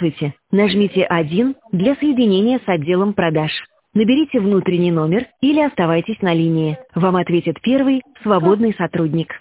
Здравствуйте. Нажмите 1 для соединения с отделом продаж. Наберите внутренний номер или оставайтесь на линии. Вам ответит первый свободный сотрудник.